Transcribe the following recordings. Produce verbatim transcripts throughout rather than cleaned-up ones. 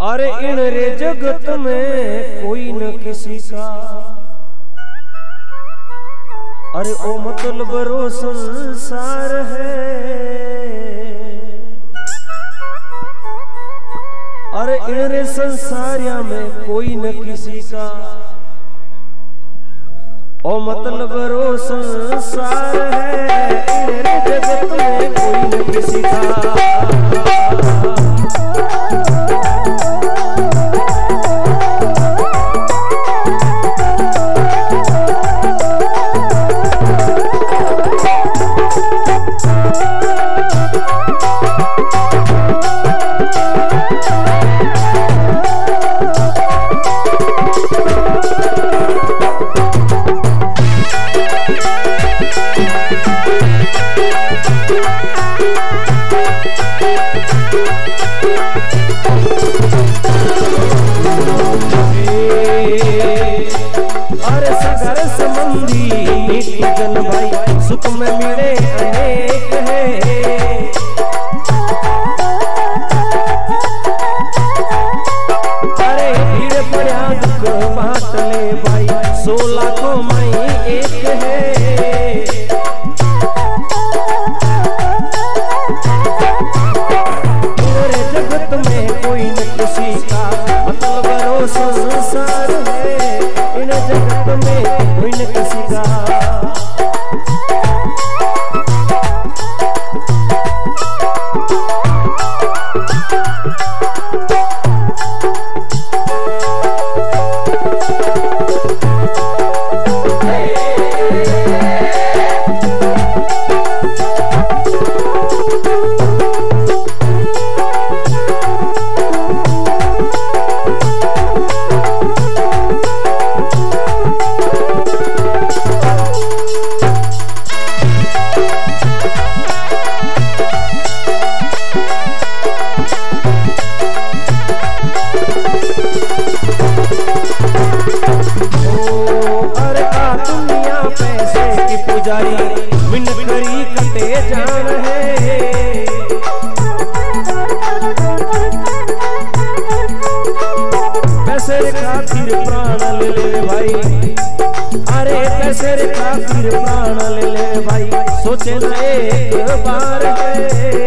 अरे इन रे जगत में कोई न किसी का, अरे ओ मतलब रो संसार है। अरे इन रे संसारिया में कोई न किसी का, ओ मतलब रो संसार है। इन रे जगत में कोई न किसी का। जन भाई सुख में मिले अनेक है। अरे भीड़ पड़ा दुख बांट ले भाई, सोलह को मई एक है। पूरे जगत में कोई न किसी का, मतलब रो संसार है। इन जगत में कोई न किसी का। मिन करी कटे जान है। पैसे खातिर प्राण ले ले भाई, अरे पैसे खातिर प्राण ले ले भाई, सोचे न एक बार है।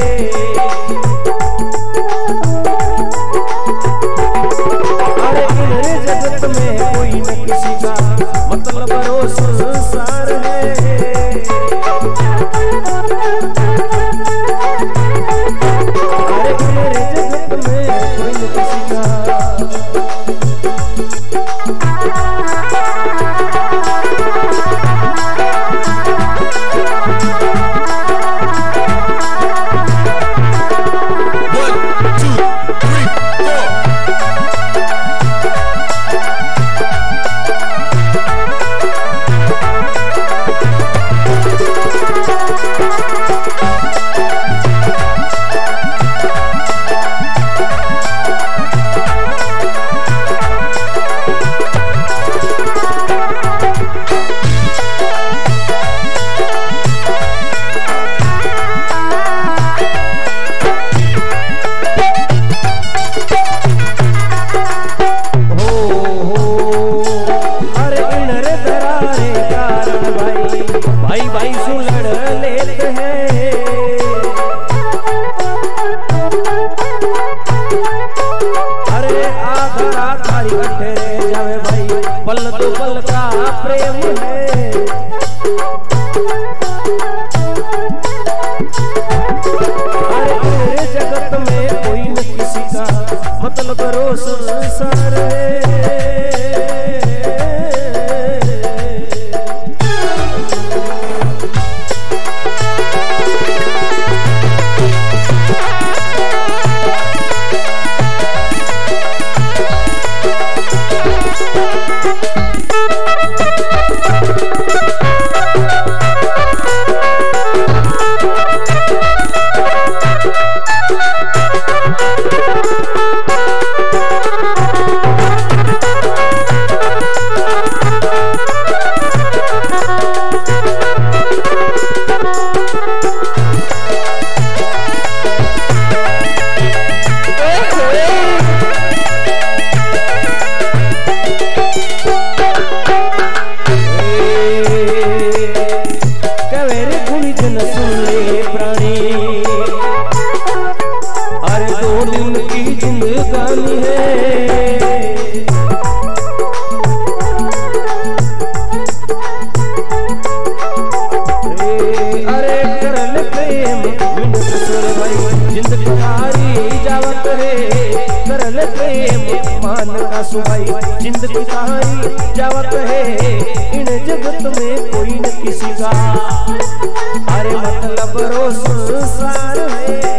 अरे इन जगत में कोई न किसी का, मतलब रो संसार है। अरे मेरे जगत में कोई न किसी का। भाई भाई सुलड़ लेते हैं। अरे आधा आधारी इकट्ठे जावे भाई, पल तो पल का प्रेम है। अरे जगत में कोई न किसी का, मतलब रो संसार है। उनकी जिंदगानी है। अरे करल प्रेम मिनत सुर भाई जिंदगी जावत रे, करल प्रेम मान का सुभाई जिंदगी जावत है। इन जगत में कोई न किसी का, अरे मतलब रो संसार है।